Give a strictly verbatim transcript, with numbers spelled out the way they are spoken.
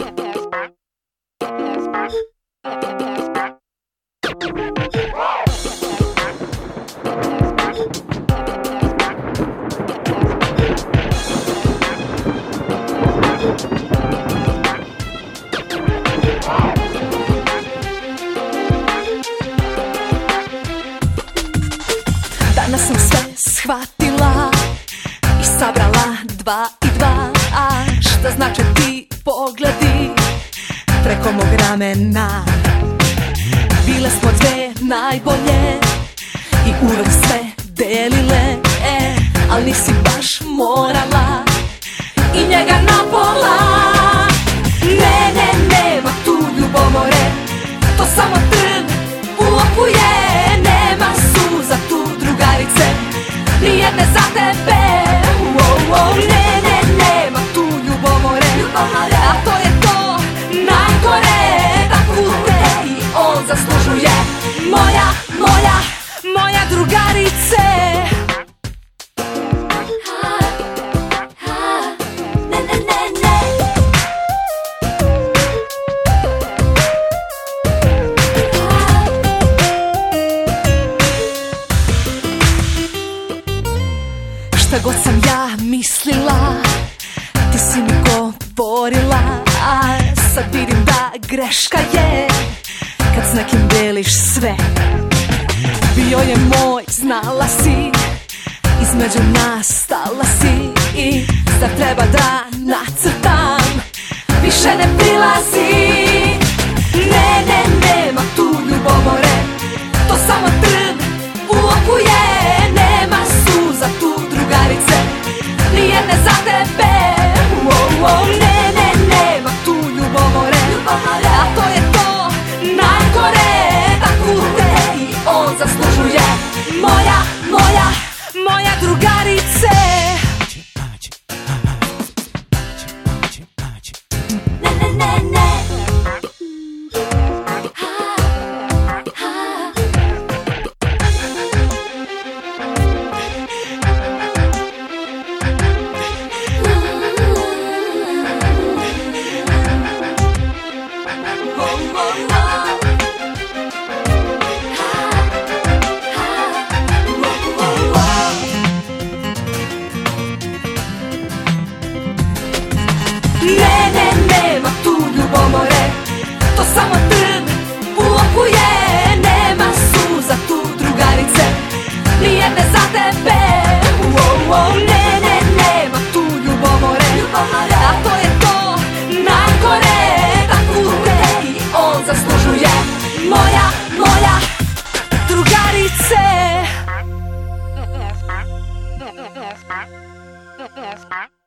Danas sam sve shvatila i sabrala dva i dva. A šta znače ti pogledi preko mog ramena? Bile smo dve najbolje i uvek sve delile, e, al nisi baš morala i njega napola. Ne, ne, nema tu ljubomore, to samo trn u oku je. Nema suza tu drugarice, nijedne za tebe. Oh, oh, ne, ne, nema tu ljubomore, a to je to najgore. Takvu te i on zaslužuje, moja, moja, moja drugarice. Šta god sam ja mislila, ti si mi govorila, a sad vidim da greška je kad s nekim deliš sve. Bio je moj, znala si, između nas stala si i sad treba da nacrtam, više ne prilazi. Ne, ne, nema tu ljubomore, to samo trn u oku je. Nema suza tu drugarice, nijedne za tebe. Oh, oh, ne, ne, nema tu ljubomore, a to je to najgore. Takvu te i on zaslužuje, moja, moja, moja drugarice. Ne, ne, ne, ne. Ne, ne, nema tu ljubomore, to samo trn u oku je. Nema suza tu drugarice, nijedne za tebe. Oh, oh, ne, ne, nema tu ljubomore, a to je to najgore. Takvu te i on zaslužuje, moja, moja drugarice.